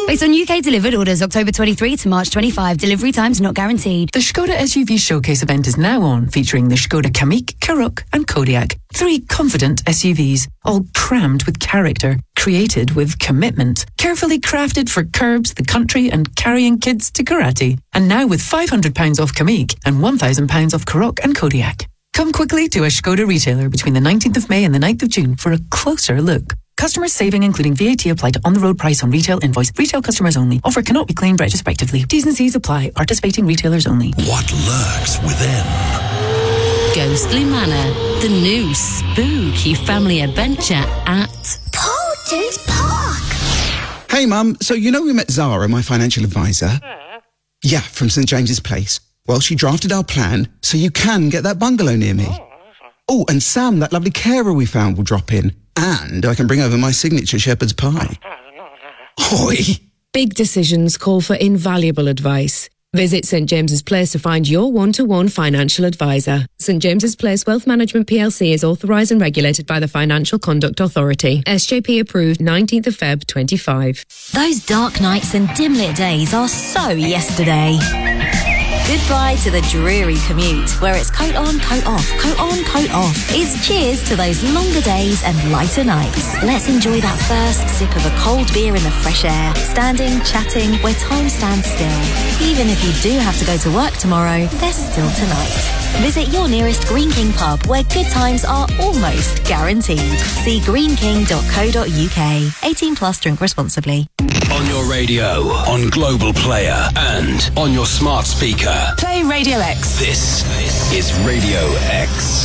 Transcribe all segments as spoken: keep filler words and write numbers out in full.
Based on U K delivered orders October twenty-three to March twenty-five. Delivery times not guaranteed. The Skoda S U V Showcase event is now on, featuring the Skoda Kamiq, Karoq and Kodiaq. Three confident S U Vs, all crammed with character, created with commitment, carefully crafted for curbs, the country and carrying kids to karate. And now with five hundred pounds off Kamiq and one thousand pounds off Karoq and Kodiaq. Come quickly to a Skoda retailer between the nineteenth of May and the ninth of June for a closer look. Customers saving including V A T applied to on-the-road price on retail invoice. Retail customers only. Offer cannot be claimed retrospectively. T's and C's apply. Participating retailers only. What lurks within? Ghostly Manor, the new spooky family adventure at Poulton's Park. Hey Mum, so you know we met Zara, my financial advisor? Yeah, from St James's Place. Well, she drafted our plan so you can get that bungalow near me. Oh, and Sam, that lovely carer we found, will drop in. And I can bring over my signature shepherd's pie. Hoi! Big decisions call for invaluable advice. Visit St James's Place to find your one-to-one financial advisor. St James's Place Wealth Management P L C is authorised and regulated by the Financial Conduct Authority. S J P approved nineteenth of February twenty-five. Those dark nights and dim-lit days are so yesterday. Goodbye to the dreary commute, where it's coat on, coat off, coat on, coat off. It's cheers to those longer days and lighter nights. Let's enjoy that first sip of a cold beer in the fresh air, standing, chatting, where time stands still. Even if you do have to go to work tomorrow, there's still tonight. Visit your nearest Green King pub, where good times are almost guaranteed. See green king dot co dot uk. eighteen plus, drink responsibly. On your radio, on Global Player, and on your smart speaker. Play Radio X. This is Radio X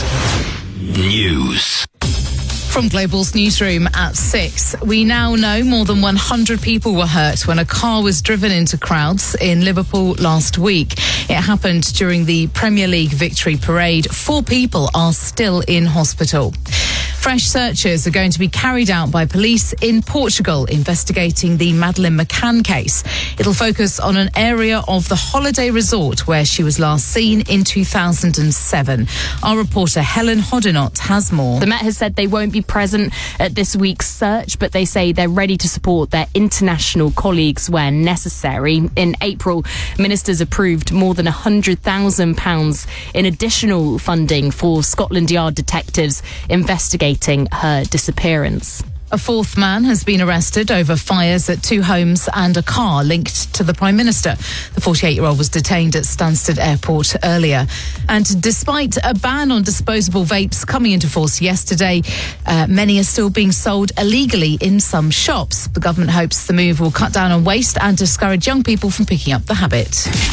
News. From Global's newsroom at six, we now know more than one hundred people were hurt when a car was driven into crowds in Liverpool last week. It happened during the Premier League victory parade. Four people are still in hospital. Fresh searches are going to be carried out by police in Portugal investigating the Madeleine McCann case. It'll focus on an area of the holiday resort where she was last seen in two thousand seven. Our reporter Helen Hodinott has more. The Met has said they won't be present at this week's search, but they say they're ready to support their international colleagues where necessary. In April, ministers approved more than one hundred thousand pounds in additional funding for Scotland Yard detectives investigating her disappearance. A fourth man has been arrested over fires at two homes and a car linked to the Prime Minister. The forty-eight-year-old was detained at Stansted Airport earlier. And despite a ban on disposable vapes coming into force yesterday, uh, many are still being sold illegally in some shops. The government hopes the move will cut down on waste and discourage young people from picking up the habit.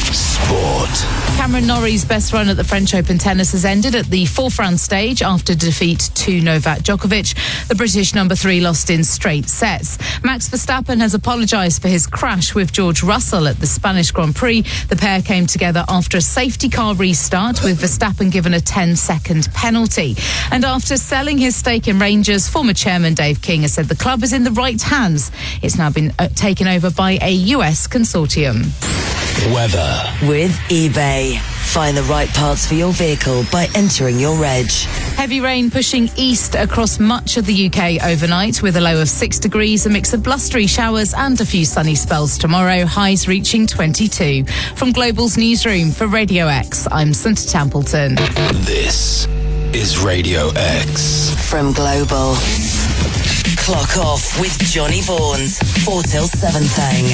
Sport. Cameron Norrie's best run at the French Open tennis has ended at the fourth round stage after defeat to Novak Djokovic. The British number three lost in straight sets. Max Verstappen has apologised for his crash with George Russell at the Spanish Grand Prix. The pair came together after a safety car restart, with Verstappen given a ten-second penalty. And after selling his stake in Rangers, former chairman Dave King has said the club is in the right hands. It's now been uh, taken over by a U S consortium. Weather. With eBay. Find the right parts for your vehicle by entering your reg. Heavy rain pushing east across much of the U K overnight, with a low of six degrees, a mix of blustery showers and a few sunny spells tomorrow, highs reaching twenty-two. From Global's newsroom for Radio X, I'm Santa Templeton. This is Radio X. From Global. Clock off with Johnny Vaughan's four till seven thing.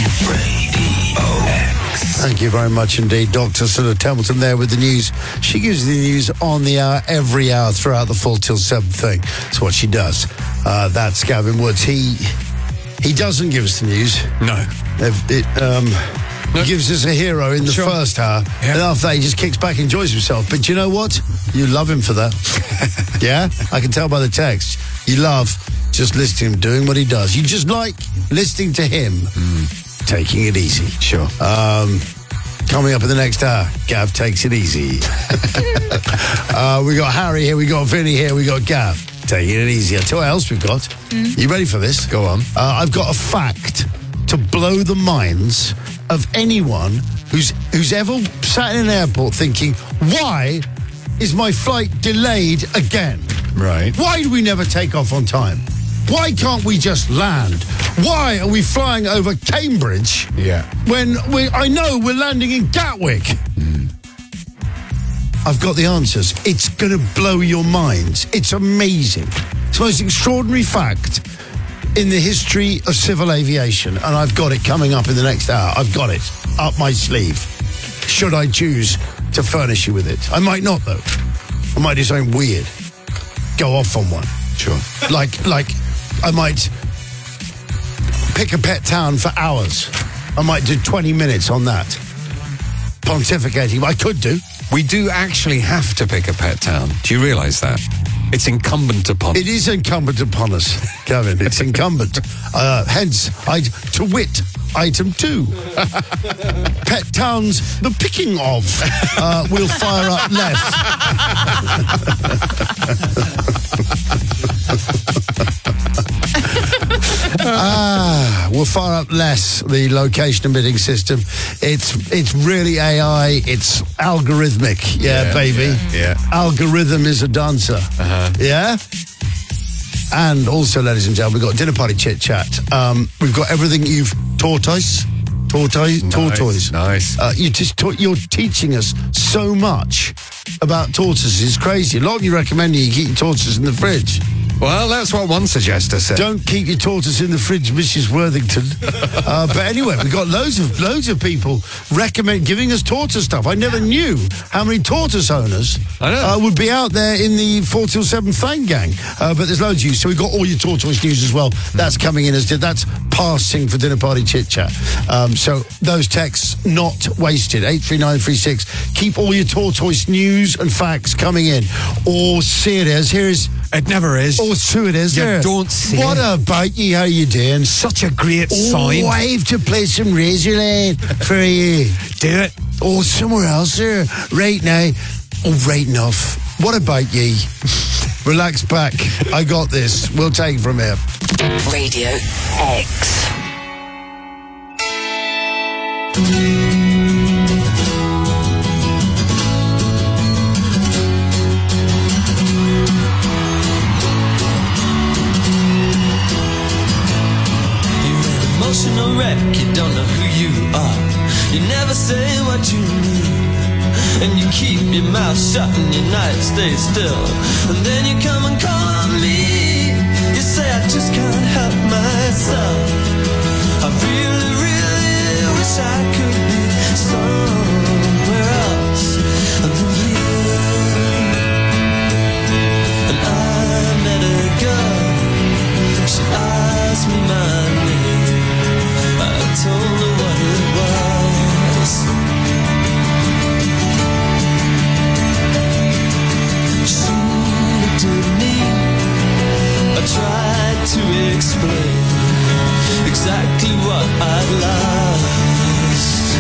Radio X. Thank you very much indeed, Doctor Santa Templeton there with the news. She gives the news on the hour, every hour throughout the four till seven thing. That's what she does. Uh, that's Gavin Woods. He he doesn't give us the news. No. It, um, no. He gives us a hero in the sure. first hour, yeah. And after that he just kicks back and enjoys himself. But you know what? You love him for that. Yeah? I can tell by the text. You love just listening to him doing what he does. You just like listening to him mm. taking it easy. Sure. Um, coming up in the next hour, Gav takes it easy. uh, we got Harry here, we got Vinny here, we got Gav taking it easy. I'll tell you what else we've got. Mm. You ready for this? Go on. Uh, I've got a fact to blow the minds of anyone who's who's ever sat in an airport thinking, why is my flight delayed again? Right. Why do we never take off on time? Why can't we just land? Why are we flying over Cambridge? Yeah. When we, I know we're landing in Gatwick. Mm. I've got the answers. It's going to blow your minds. It's amazing. It's the most extraordinary fact in the history of civil aviation, and I've got it coming up in the next hour. I've got it up my sleeve. Should I choose to furnish you with it? I might not, though. I might do something weird. Go off on one. Sure. Like, like, I might pick a pet town for hours. I might do twenty minutes on that. Pontificating. I could do. We do actually have to pick a pet town. Do you realise that? It's incumbent upon us. It is incumbent upon us, Kevin. It's incumbent. Uh, hence, I to wit, item two. Pet towns, the picking of. Uh, we'll fire up less. Ah, we'll fire up less the location and bidding system. It's it's really A I. It's algorithmic. Yeah, yeah baby. Yeah, yeah. Algorithm is a dancer. Uh-huh. Yeah. And also, ladies and gentlemen, we've got dinner party chit chat. Um, we've got everything you've tortoise, tortoise, nice, tortoise. Nice. Uh, you just ta- you're teaching us so much about tortoises. It's crazy. A lot of you recommending you keep your tortoises in the fridge. Well, that's what one suggester said. Don't keep your tortoise in the fridge, Missus Worthington. uh, but anyway, we've got loads of loads of people recommend giving us tortoise stuff. I never knew how many tortoise owners I know. Uh, would be out there in the four till seven Flame Gang. Uh, but there's loads of you. So we've got all your tortoise news as well. That's coming in as that's passing for dinner party chit chat. Um, so those texts not wasted. eight three nine three six. Keep all your tortoise news and facts coming in. Or see it as here is. It never is. Or so it is. You there. don't see What it. about you? How you doing? Such a great oh, sign. Wave to play some Razorland for you. Do it. Oh, somewhere else there. Right now. Oh, right enough. What about ye? Relax back. I got this. We'll take it from here. Radio X. Emotional wreck, you don't know who you are. You never say what you need, and you keep your mouth shut and your night stays still. And then you come and call on me. You say I just can't help myself. I really, really wish I could be somewhere else than here. And I met a girl. She asked me my name. I told her what it was. She looked at me. I tried to explain exactly what I'd lost.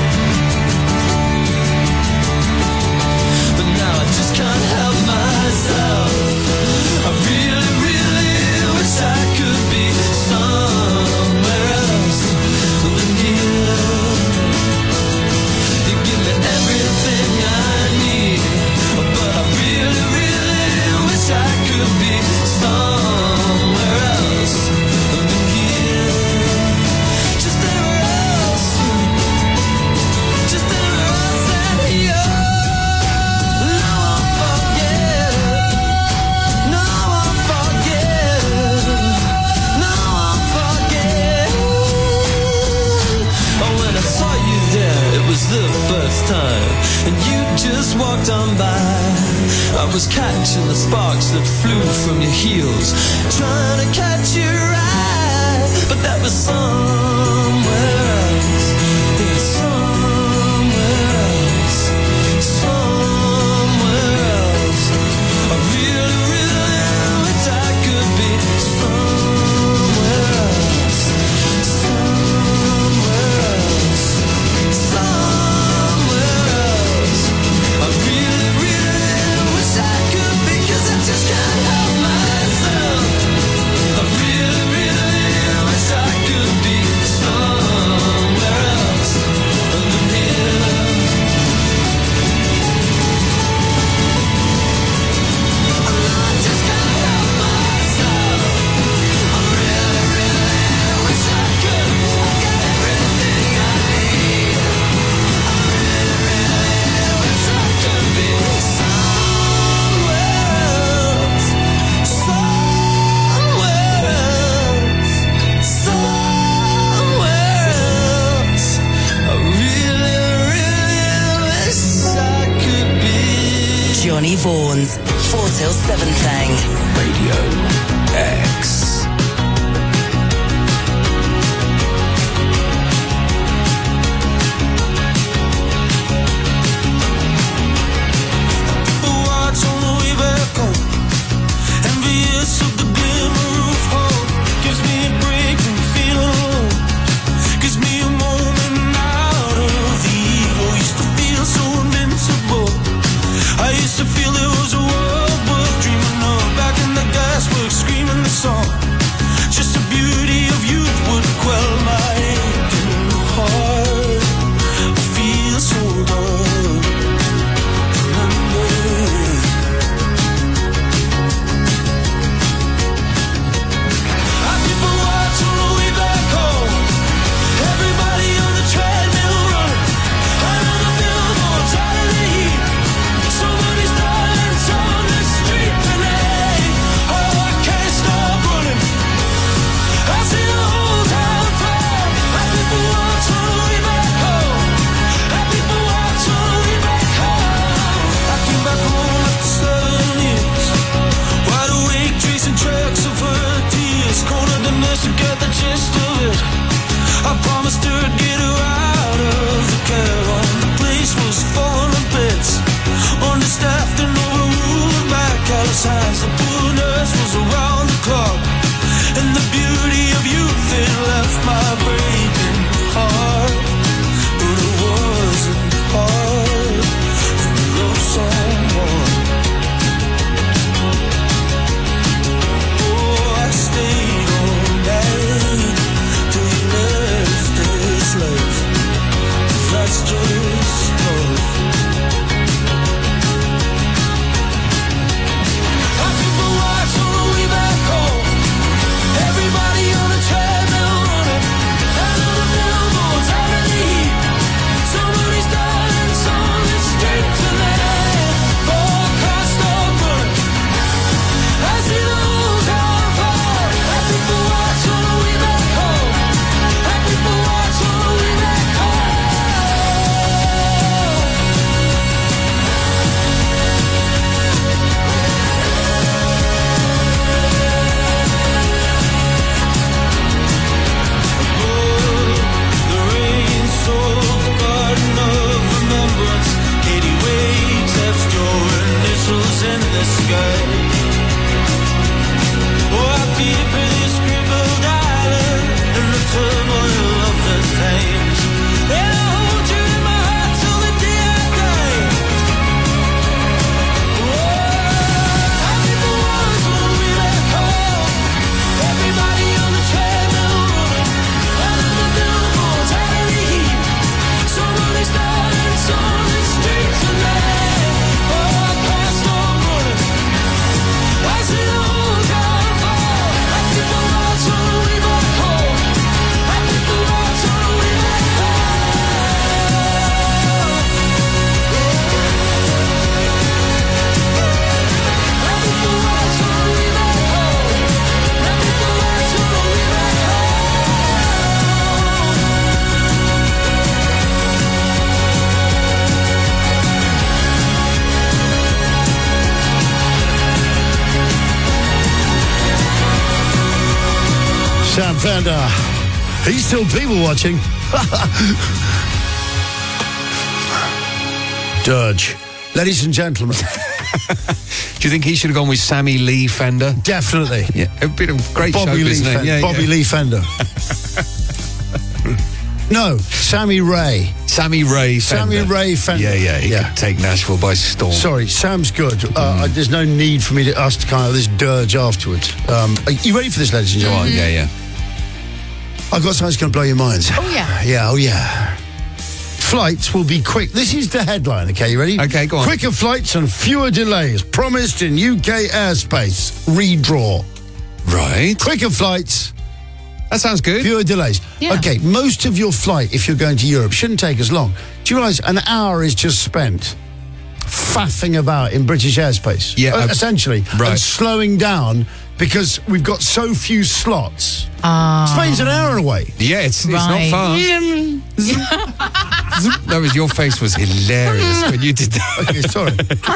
But now I just can't help myself. I really, really wish I could be somewhere else than here. You give me everything I need, but I really, really wish I could be somewhere else than here. Just anywhere else, just anywhere else than here. No one forget, no one forget, no one forget. Oh, when I saw you there, it was the first time, and you just walked on by. I was catching the sparks that flew from your heels, trying to catch your eye, but that was somewhere else. Yeah, somewhere else, somewhere else. I really, really wish I could be somewhere else, somewhere else, somewhere else. I really, really wish I could be, 'cause I just can't help myself. I really, really wish I could be Vaughan's, four till seven thang. Radio X. Sam Fender. He's still people watching. Dirge. Ladies and gentlemen. Do you think he should have gone with Sammy Lee Fender? Definitely. Yeah, it would be a great Bobby show, Lee isn't it? Fender. Yeah, Bobby yeah. Lee Fender. No, Sammy Ray. Sammy Ray Fender. Sammy Ray Fender. Yeah, yeah, he Yeah. could take Nashville by storm. Sorry, Sam's good. Uh, I, there's no need for me to us to kind of this dirge afterwards. Um, are you ready for this, ladies and Go on, gentlemen? yeah, yeah. I've got something that's going to blow your minds. Oh, yeah. Yeah, oh, yeah. Flights will be quick. This is the headline, okay? You ready? Okay, go on. Quicker flights and fewer delays promised in U K airspace. Redraw. Right. Quicker flights. That sounds good. Fewer delays. Yeah. Okay, most of your flight, if you're going to Europe, shouldn't take as long. Do you realise an hour is just spent faffing about in British airspace? Yeah, Uh, uh, essentially. right. And slowing down because we've got so few slots. Ah. Spain's an hour away. Yeah, it's, it's Right. not far. That was your face was hilarious when you did that. Okay, sorry.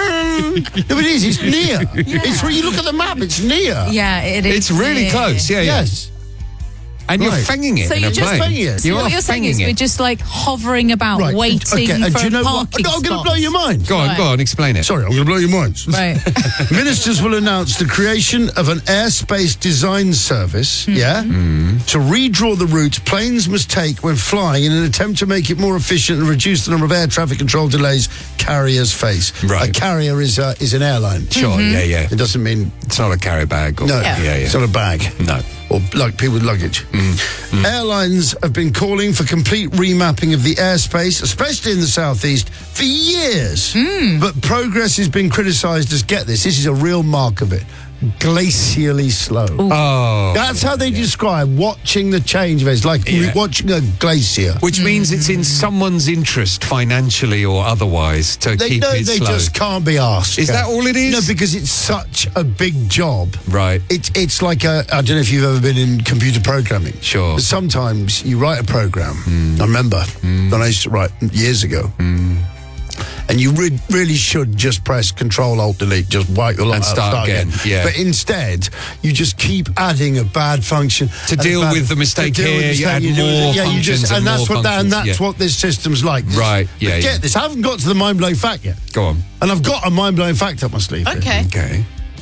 No, but it is. It's near. Yeah. It's when you look at the map. It's near. Yeah, it is. It's really near. close. Yeah, yeah. Yes. And Right. you're fanging it So in you're a just plane. fanging it. So You what are you're saying is fanging we're it. just like hovering about, Right. waiting okay. and for do you know a what? parking I'm going to spot. blow your mind. Go on, Right. go on, explain it. Sorry, I'm going to blow your minds. Right. Ministers will announce the creation of an airspace design service, Mm-hmm. yeah, Mm. to redraw the route planes must take when flying in an attempt to make it more efficient and reduce the number of air traffic control delays carriers face. Right. A carrier is uh, is an airline. Sure, Mm-hmm. yeah, yeah. It doesn't mean It's not a carry bag. Or, no. Yeah, yeah. It's not a bag. No. Or like people with luggage. Mm. Airlines have been calling for complete remapping of the airspace, especially in the southeast, for years. Mm. But progress has been criticised as, get this, this is a real mark of it, glacially slow. Oh. That's how they describe watching the change of it. It's like Yeah. watching a glacier. Which means it's in someone's interest, financially or otherwise, to They keep know it they slow. just can't be asked. Is that all it is? No, because it's such a big job. Right. It's it's like a, I don't know if you've ever been in computer programming. Sure. But sometimes you write a program. Mm. I remember when I used to write years ago. Mm. And you re- really should just press Control Alt Delete, just wipe your And lot out, start again, yeah. But instead, you just keep adding a bad function To and a deal bad- with the mistake to deal with here, the you mistake, add do it- more yeah, you just, functions and and that's more what that, and functions, that's yeah. what this system's like. Right, yeah, But yeah. get this, I haven't got to the mind blowing fact yet, Go on. and I've got a mind blowing fact up my sleeve. here. Okay. Okay.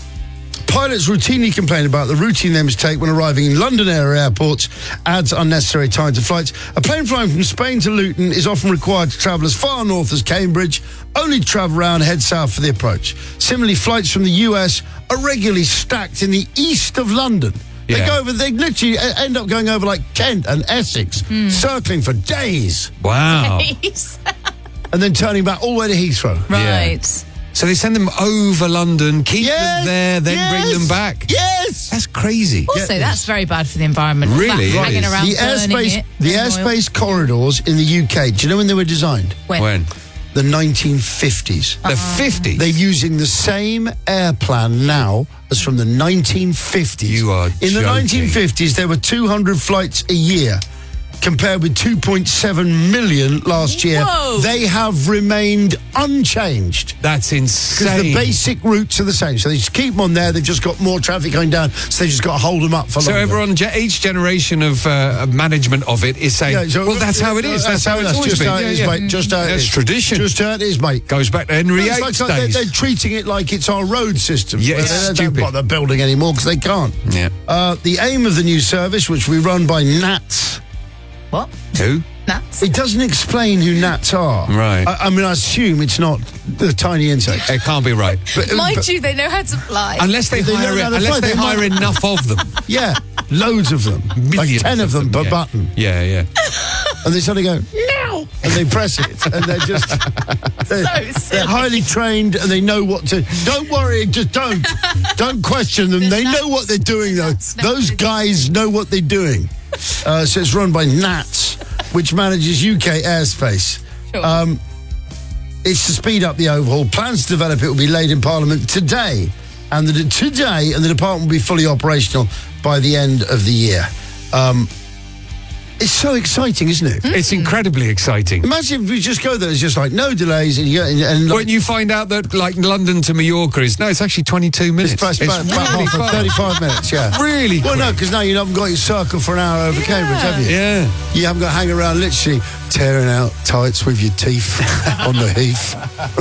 Pilots routinely complain about the routine they must take when arriving in London area airports, adds unnecessary time to flights. A plane flying from Spain to Luton is often required to travel as far north as Cambridge, only to travel around and head south for the approach. Similarly, flights from the U S are regularly stacked in the east of London. They Yeah. go over, they literally e- end up going over like Kent and Essex, circling for days, Wow. and then turning back all the way to Heathrow. Right. So they send them over London, keep Yes, them there, then yes, bring them back. Yes! That's crazy. Also, Get that's very bad for the environment. All Really, that it hanging is. around, The burning airspace, it, the burning oil. airspace corridors in the U K. Do you know when they were designed? When? When? The nineteen fifties. The fifties? They're using the same air plan now as from the nineteen fifties. You are In the joking. nineteen fifties, there were two hundred flights a year, compared with two point seven million last year. Whoa. They have remained unchanged. That's Because insane. the basic routes are the same. So they just keep them on there. They've just got more traffic going down, so they just got to hold them up for So longer. everyone, ge- each generation of uh, of management of it is saying, Yeah, so- well, that's how it is. That's, how it's always just been. how it Yeah, is, yeah. mate. Just how it That's is. tradition. Just how it is, mate. Goes back to Henry It's eighth's like, like they're, days. they're treating it like it's our road system. Yeah, where it's they stupid. don't bother building anymore because they can't. Yeah. Uh, the aim of the new service, which we run by Nats, What? Who? Nuts. it doesn't explain who Nats are. Right. I, I mean, I assume it's not the tiny insects. It can't be right. But, Mind but- you, they know how to fly. Unless they, They hire, learn how to unless fly, they they hire might- enough of them. yeah, loads of them. Like Millions ten of them per yeah. button. Yeah, yeah. And they suddenly go, no! And they press it. And they're just... They're, So they're highly trained and they know what to... Don't worry, just don't. Don't question them. They know what they're doing, though. Those guys know what they're doing. Uh, so it's run by Nats, which manages U K airspace. Sure. Um, it's to speed up the overhaul. Plans to develop it will be laid in Parliament today. And the, today, and the department will be fully operational by the end of the year. Um, it's so exciting, isn't it? It's incredibly exciting. Imagine if we just go there, it's just like no delays, and you and, and like, When you find out that, like, London to Mallorca is... No, it's actually twenty-two minutes. it's about, about, about really half of fast. thirty-five minutes, yeah. Really Well, no, quick. because now you haven't got your circle for an hour over Cambridge, have you? Yeah. You haven't got to hang around literally tearing out tights with your teeth on the heath.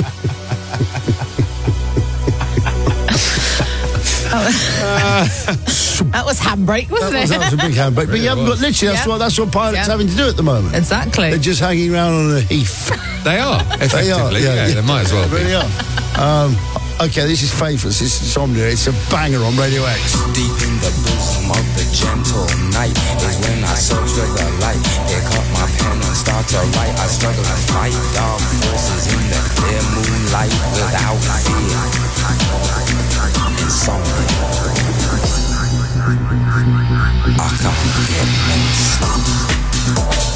That was handbrake, wasn't That was, it? that was a big handbrake. But you haven't got literally, that's, Yeah. what, that's what pilots Yeah. having to do at the moment. Exactly. They're just hanging around on the heath. They are, effectively. They are, yeah, they might as well They be. really are. Um, okay, this is Faithless. This is Insomnia. It's a banger on Radio X. Deep in the bosom of the gentle night is when I search for the light. Pick up my pen and start to write. I struggle to fight dark forces in the clear moonlight without fear. Insomnia. I can't get no sleep.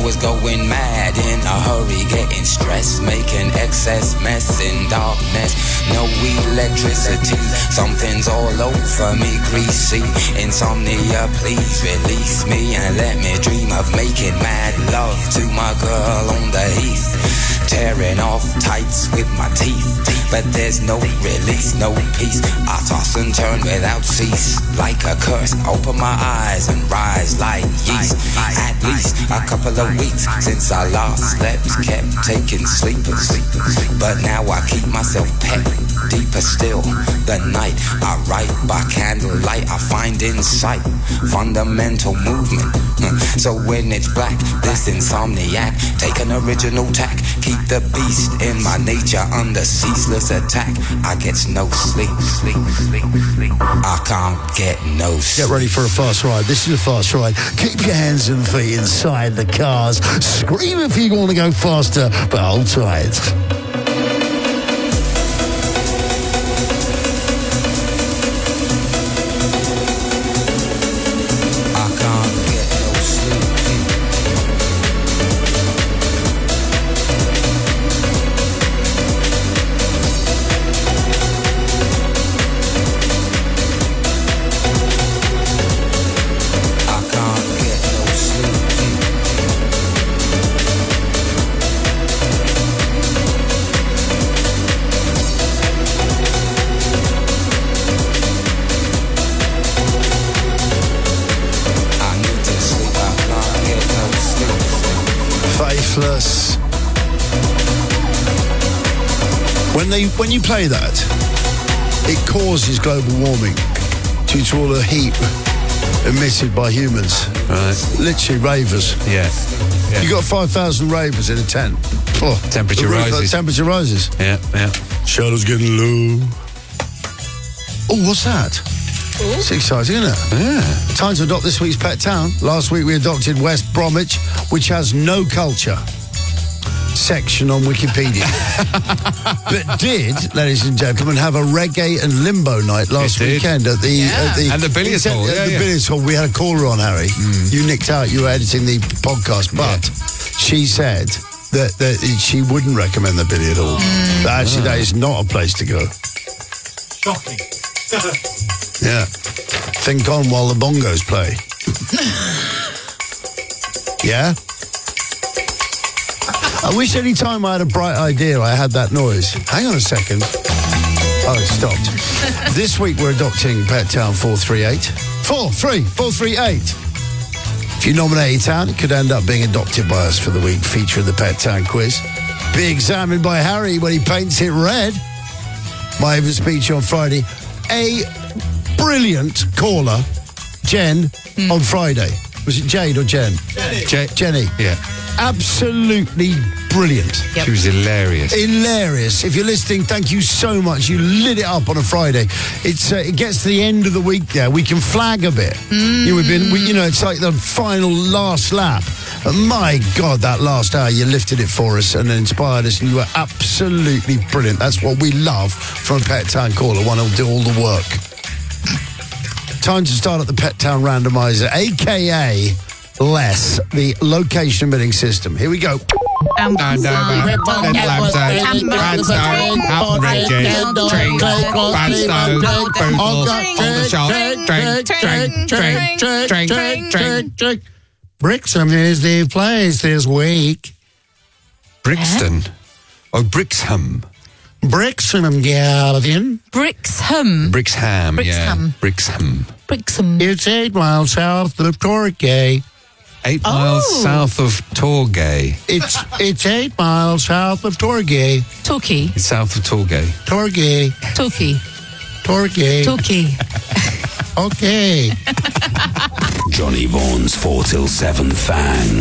was going mad in a hurry, getting stressed, making excess mess in darkness. No electricity, something's all over me, greasy. Insomnia, please release me and let me dream of making mad love to my girl on the heath. Tearing off tights with my teeth, but there's no release, no peace. I toss and turn without cease, like a curse. Open my eyes and rise like yeast. At least a couple of weeks since I last slept, kept taking sleepers, but now I keep myself pet. Deeper still, the night I write by candlelight, I find insight, fundamental movement. So when it's black, this insomniac, take an original tack, keep the beast in my nature under ceaseless attack. I get no sleep, sleep, sleep, sleep. I can't get no sleep. Get ready for a fast ride. This is a fast ride. Keep your hands and feet inside the cars. Scream if you want to go faster, but hold tight. Faithless. When they when you play that, it causes global warming due to all the heat emitted by humans. Right. Literally ravers. Yeah. yeah. You got five thousand ravers in a tent. Oh, temperature the roof, rises. Uh, temperature rises. Yeah, yeah. Shadow's getting low. Oh, what's that? Ooh. It's exciting, isn't it? Yeah. Time to adopt this week's pet town. Last week we adopted West Bromwich, which has no culture section on Wikipedia. But did, ladies and gentlemen, have a reggae and limbo night last weekend at the, yeah. at the... And the billiards hall. At yeah, the yeah. billiards hall. We had a caller on, Harry. Mm. You nicked out. You were editing the podcast. But yeah. she said that, that she wouldn't recommend the billiard hall. Mm. That actually, oh. that is not a place to go. Shocking. Yeah. Think on while the bongos play. Yeah? I wish any time I had a bright idea I had that noise. Hang on a second. Oh, it stopped. This week we're adopting Pet Town four three eight. four three, four three eight. If you nominate a town, it could end up being adopted by us for the week, featuring the Pet Town quiz. Be examined by Harry when he paints it red. My favourite speech on Friday. A brilliant caller, Jen, mm. on Friday. Was it Jade or Jen? Jenny. Je- Jenny. Yeah. Absolutely brilliant. Yep. She was hilarious. Hilarious. If you're listening, thank you so much. You lit it up on a Friday. It's uh, it gets to the end of the week there. We can flag a bit. Mm. You know, we've been, we, you know, it's like the final last lap. And my God, that last hour, you lifted it for us and inspired us, and you were absolutely brilliant. That's what we love from a Pet Town caller. One who'll do all the work. Time to start at the Pet Town Randomizer, a k a. Less, the location bidding system. Here we go. Um, Outrageous, drink, Gladstone, Bootle, on the shop, drink, drink, drink, drink, drink, drink, drink. Brixham is the place this week. Brixton? Oh, Brixham. Brixham, Galvin. Brixham. Brixham, yeah. Brixham. Brixham. Brixham. It's eight miles south of Torquay. Eight oh. miles south of Torquay. It's it's eight miles south of Torquay. Torquay. It's south of Torquay. Torquay. Torquay. Torquay. Torquay. Okay. Johnny Vaughan's four till seven Fang.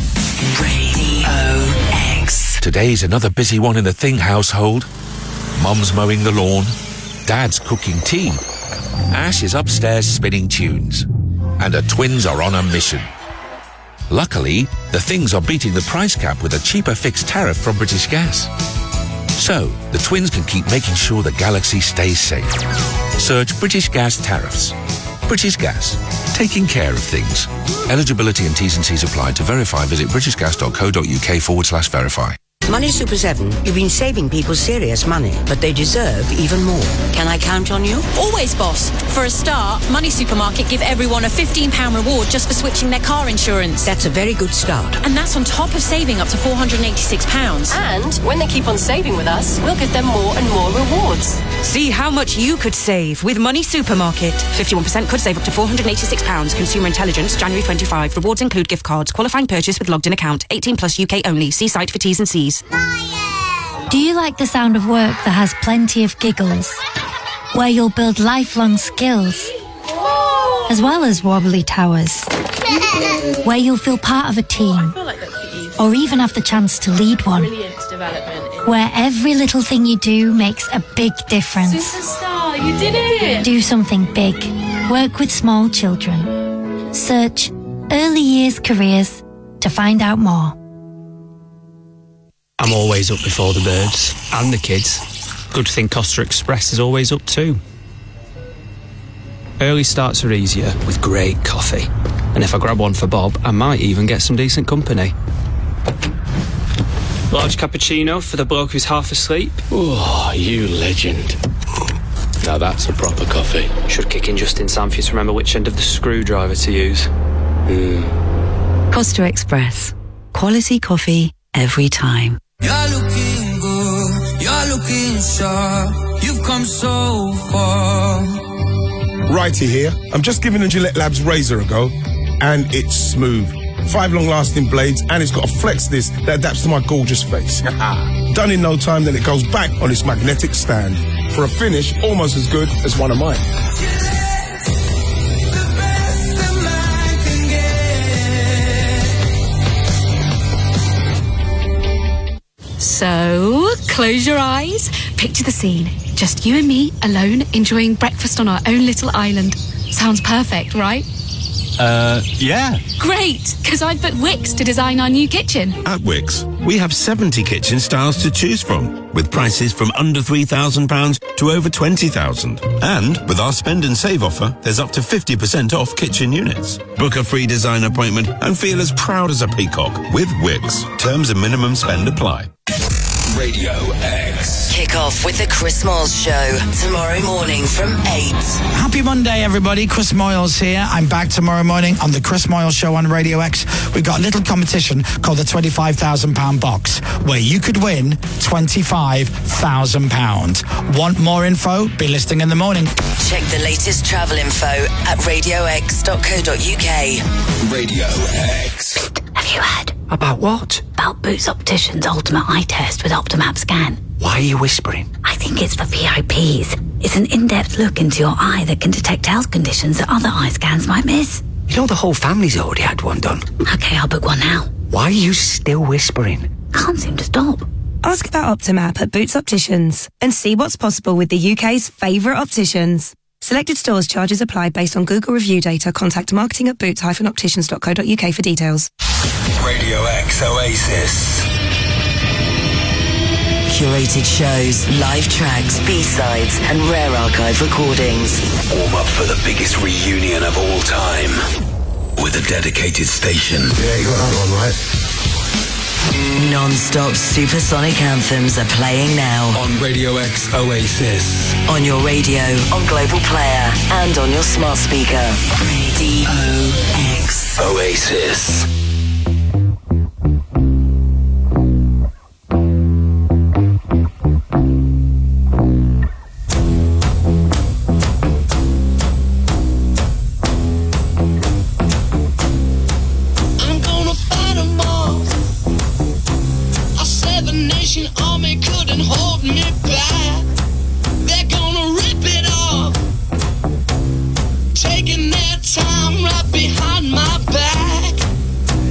Radio X. Today's another busy one in the Thing household. Mum's mowing the lawn. Dad's cooking tea. Ash is upstairs spinning tunes. And the twins are on a mission. Luckily, the Things are beating the price cap with a cheaper fixed tariff from British Gas. So, the twins can keep making sure the galaxy stays safe. Search British Gas tariffs. British Gas. Taking care of things. Eligibility and T's and C's apply. To verify, visit britishgas.co.uk forward slash verify. Money Super seven, you've been saving people serious money, but they deserve even more. Can I count on you? Always, boss. For a start, Money Supermarket give everyone a fifteen pounds reward just for switching their car insurance. That's a very good start. And that's on top of saving up to four hundred eighty-six pounds. And when they keep on saving with us, we'll give them more and more rewards. See how much you could save with Money Supermarket. fifty-one percent could save up to four hundred eighty-six pounds. Consumer Intelligence, January twenty-fifth. Rewards include gift cards. Qualifying purchase with logged in account. eighteen plus U K only. See site for T's and C's. Do you like the sound of work that has plenty of giggles? Where you'll build lifelong skills, as well as wobbly towers. Where you'll feel part of a team, or even have the chance to lead one. Where every little thing you do makes a big difference. Superstar, you did it! Do something big. Work with small children. Search Early Years Careers to find out more. I'm always up before the birds and the kids. Good thing Costa Express is always up too. Early starts are easier with great coffee. And if I grab one for Bob, I might even get some decent company. Large cappuccino for the bloke who's half asleep. Oh, you legend. Now that's a proper coffee. Should kick in just in time for you to remember which end of the screwdriver to use. Mm. Costa Express. Quality coffee every time. You're looking good, you're looking sharp. You've come so far. Righty here. I'm just giving the Gillette Labs razor a go, and it's smooth. Five long-lasting blades, and it's got a flex disc that adapts to my gorgeous face. Done in no time, then it goes back on its magnetic stand for a finish almost as good as one of mine. So, close your eyes, picture the scene. Just you and me, alone, enjoying breakfast on our own little island. Sounds perfect, right? Uh, yeah. Great, because I've booked Wix to design our new kitchen. At Wix, we have seventy kitchen styles to choose from, with prices from under three thousand pounds to over twenty thousand pounds. And with our spend and save offer, there's up to fifty percent off kitchen units. Book a free design appointment and feel as proud as a peacock with Wix. Terms and minimum spend apply. Radio X. Kick off with the Chris Moyles Show tomorrow morning from eight. Happy Monday, everybody. Chris Moyles here. I'm back tomorrow morning on the Chris Moyles Show on Radio X. We've got a little competition called the twenty-five thousand pounds box, where you could win twenty-five thousand pounds. Want more info? Be listening in the morning. Check the latest travel info at radio x dot co dot u k. Radio X. Have you heard? About what? About Boots Opticians Ultimate Eye Test with Optimap Scan. Why are you whispering? I think it's for V I Ps. It's an in-depth look into your eye that can detect health conditions that other eye scans might miss. You know the whole family's already had one done. Okay, I'll book one now. Why are you still whispering? Can't seem to stop. Ask about Optimap at Boots Opticians and see what's possible with the U K's favourite opticians. Selected stores charges apply based on Google review data. Contact marketing at boots dash opticians dot co dot u k for details. Radio X Oasis. Curated shows, live tracks, B-sides and rare archive recordings. Warm up for the biggest reunion of all time with a dedicated station. Yeah, you got that one right. Non-stop supersonic anthems are playing now. On Radio X Oasis. On your radio, on Global Player and on your smart speaker. Radio X Oasis. Army couldn't hold me back. They're gonna rip it off, taking their time right behind my back.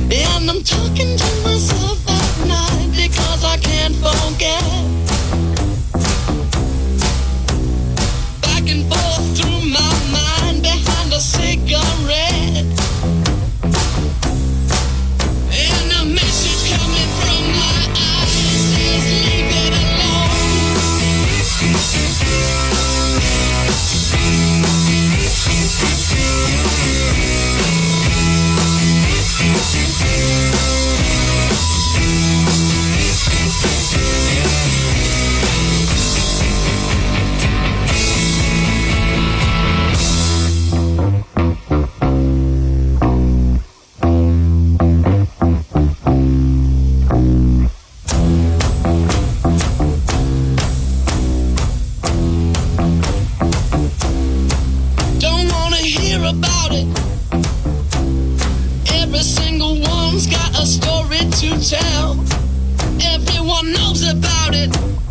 Everyone knows about it.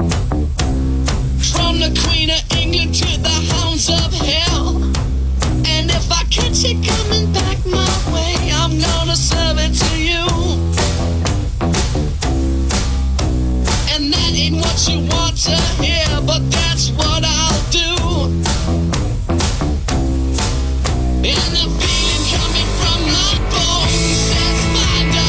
From the Queen of England to the hounds of hell. And if I catch it coming back my way, I'm gonna serve it to you. And that ain't what you want to hear, but that's what I'll do. And the feeling coming from my bones says find a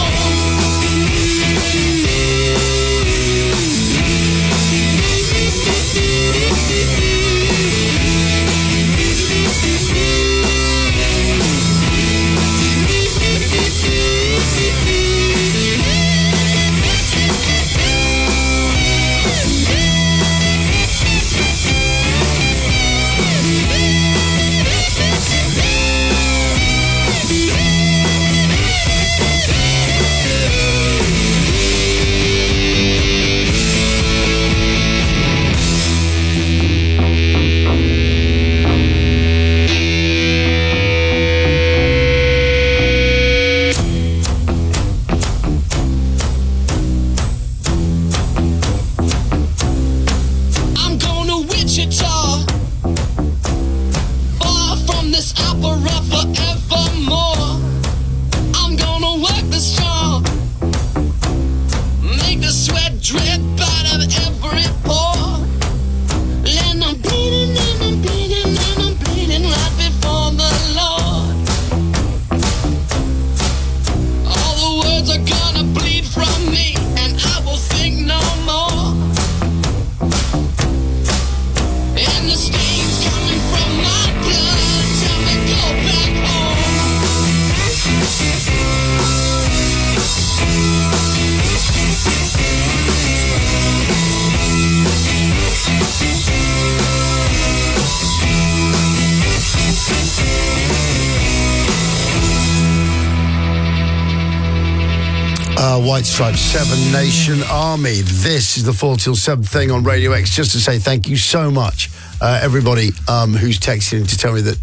White Stripes, Seven Nation Army. This is the four till seven thing on Radio X. Just to say thank you so much, uh, everybody um, who's texting to tell me that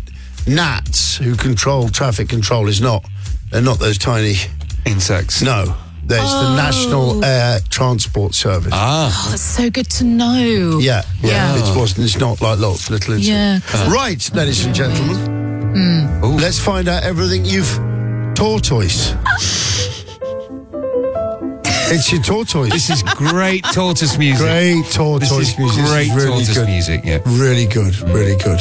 gnats who control traffic control is not, they're not those tiny insects. No, there's Oh. the National Air Transport Service. Ah, Oh, that's so good to know. yeah, yeah. Yeah. It wasn't. It's not like lots of little insects. Yeah. Uh. Right, ladies and gentlemen. Mm. Let's find out everything you've tortoise. It's your tortoise. This is great tortoise music. Great tortoise This is music. great This is really tortoise good. music, yeah. Really good, really good.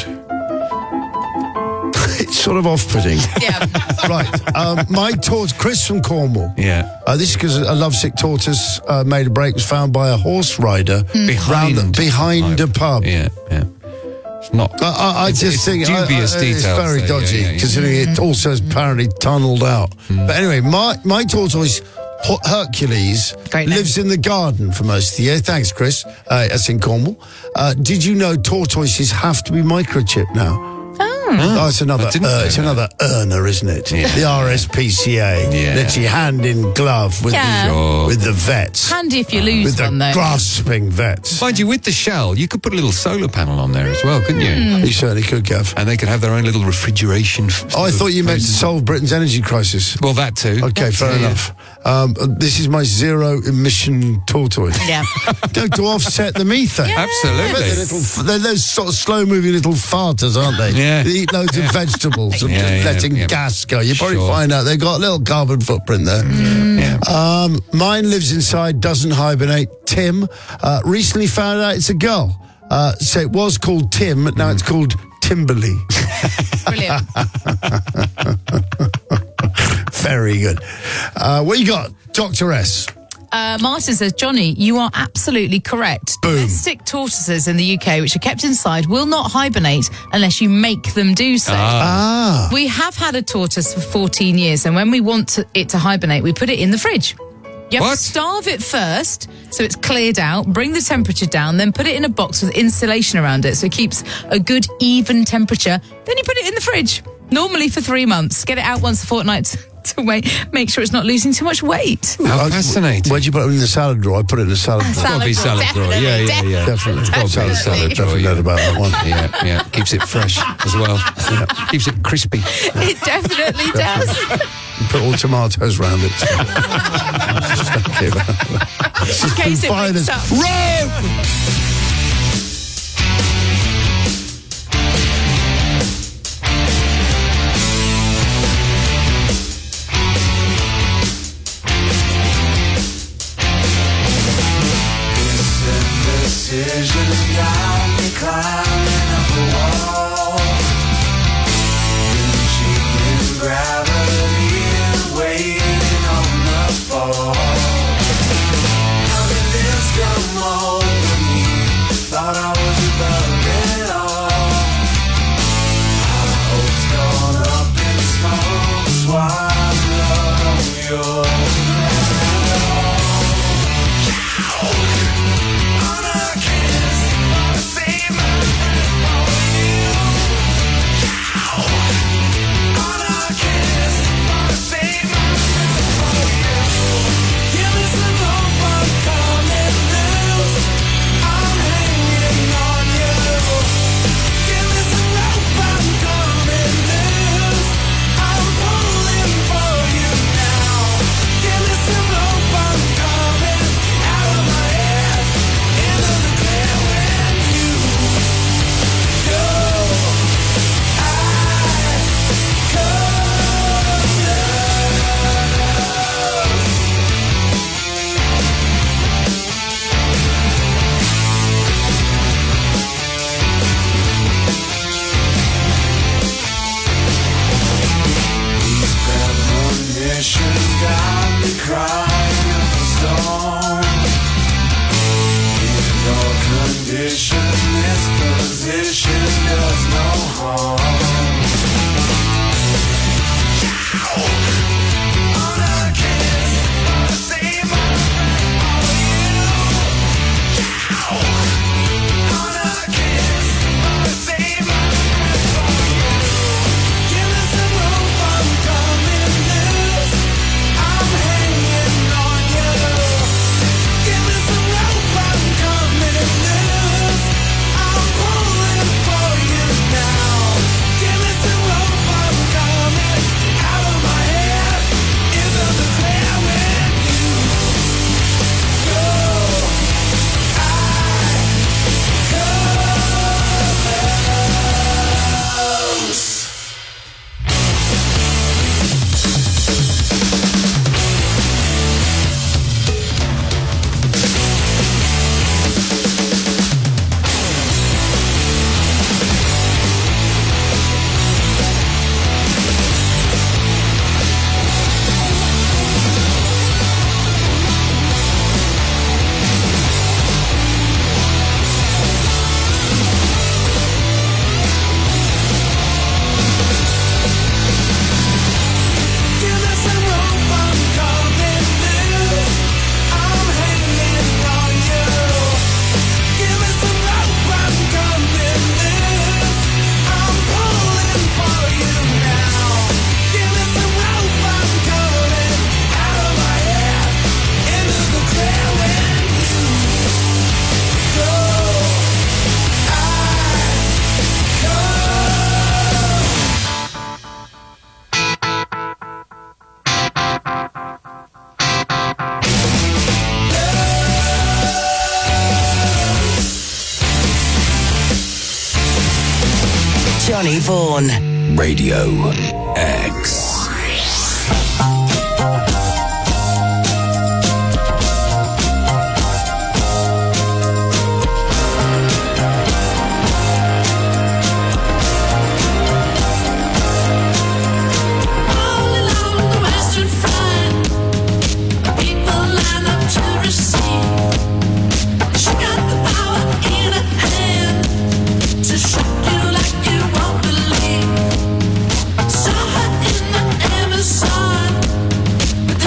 It's sort of off-putting. Yeah. Right. Um, my tortoise, Chris from Cornwall. Yeah. Uh, this is because a lovesick tortoise uh, made a break, was found by a horse rider Behind. round the, behind a pub. Yeah, yeah. It's not. I, I, I It's- just it's think dubious I, I, it's details very there, dodgy, yeah, yeah, yeah. considering it also is apparently tunnelled out. But anyway, my my tortoise, Ho- Hercules, Great name. lives in the garden for most of the year. Thanks, Chris. Uh, that's in Cornwall. Uh, did you know tortoises have to be microchipped now? Oh, it's another, I didn't uh, know it's that. another earner, isn't it? Yeah. The R S P C A. Yeah. Literally hand in glove with Yeah. the Sure. with the vets, Handy if you lose with the one, though. grasping vets. Mind you, with the shell, you could put a little solar panel on there as well, couldn't you? You certainly could, Gav. And they could have their own little refrigeration. f- Oh, I thought you meant to solve Britain's energy crisis. Well, that too. Okay, fair Yeah. enough. Um, this is my zero emission tortoise. Yeah. Go to offset the methane. Absolutely. They're, little, they're those sort of slow moving little farters, aren't they? Yeah. They eat loads of vegetables and Yeah, just yeah, letting yeah. gas go. You probably Sure. find out they've got a little carbon footprint there. Yeah. Um, mine lives inside, doesn't hibernate. Tim uh, recently found out it's a girl. Uh, so it was called Tim, but now it's called Timberly. Brilliant. Very good. Uh, what you got, Doctor S? Uh, Martin says, Johnny, you are absolutely correct. Boom. Domestic tortoises in the U K, which are kept inside, will not hibernate unless you make them do so. Ah. We have had a tortoise for fourteen years, and when we want to, it to hibernate, we put it in the fridge. You have What? to starve it first, so it's cleared out, bring the temperature down, then put it in a box with insulation around it, so it keeps a good, even temperature. Then you put it in the fridge, normally for three months. Get it out once a fortnight to wait, make sure it's not losing too much weight. How Uh, fascinating. Where'd you put it in the salad drawer? I put it in the salad drawer. Salad Gotta be drawer, salad drawer. definitely, Yeah, yeah, yeah. Definitely. Gotta be Salad, salad. Definitely yeah. know about that one. Yeah, yeah. Keeps it fresh as well. Keeps it crispy. It definitely does. and put all tomatoes round it. Stuck it around. This is In case Foo it Fighters. mixed up. Rome! Decision got me climbing up a wall, reaching gravity and waiting on the fall. How did this come over me? Thought I was above it all. Our hopes gone up in smoke, swallow your got me crying up a storm. In your condition, this position does no harm. On a kiss, on a save, all you. On a kiss, on a save, give me some rope, I'm coming loose. I'm hanging on you. Give me some rope, I'm coming loose. I'm pulling for you now. Give me some rope, I'm coming out of my head into the clear with you. Go, Johnny Vaughan. Radio X. Saw her in the Amazon.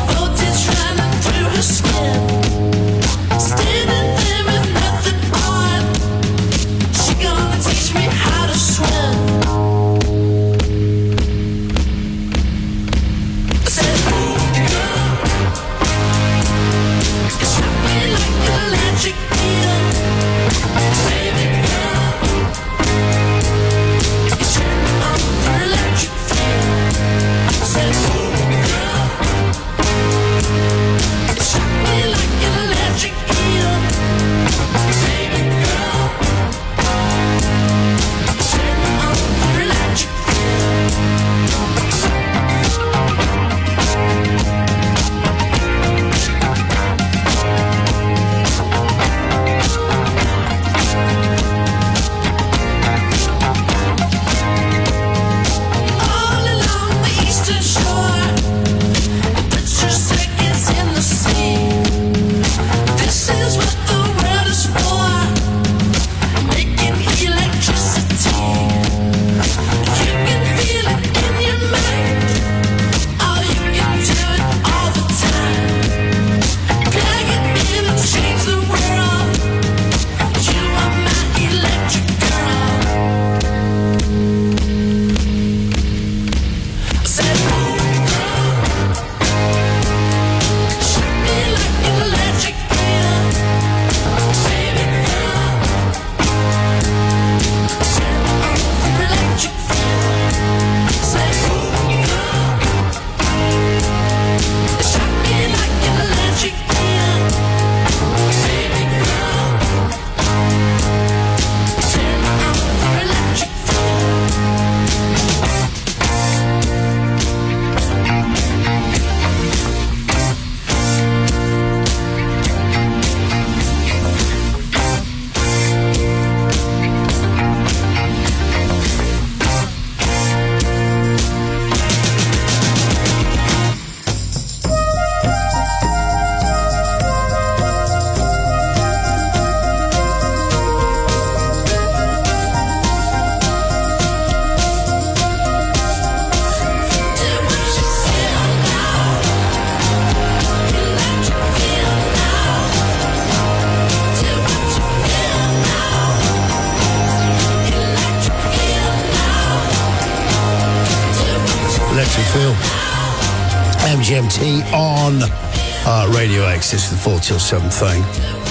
and Phil. M G M T on uh, Radio X. This is the four till seven thing.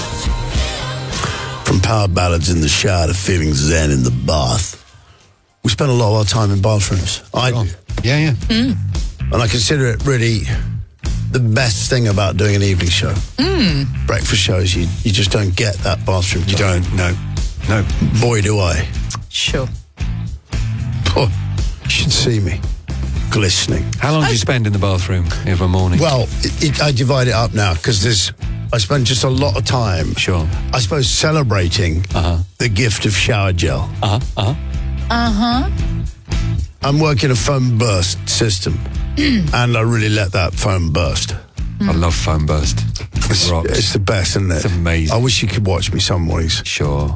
From power ballads in the shower to feeling zen in the bath. We spend a lot of our time in bathrooms. I do. Yeah, yeah. Mm. And I consider it really the best thing about doing an evening show. Mm. Breakfast shows, you, you just don't get that bathroom time. You don't, no. No. Boy, do I. Sure. Oh, you should see me. Glistening. How long do you spend in the bathroom every morning? Well, it, it, I divide it up now because there's. I spend just a lot of time. Sure. I suppose celebrating uh-huh. the gift of shower gel. Uh huh. Uh huh. Uh huh. I'm working a foam burst system, and I really let that foam burst. I love foam burst. It's, it's the best, isn't it? It's amazing. I wish you could watch me some mornings. Sure.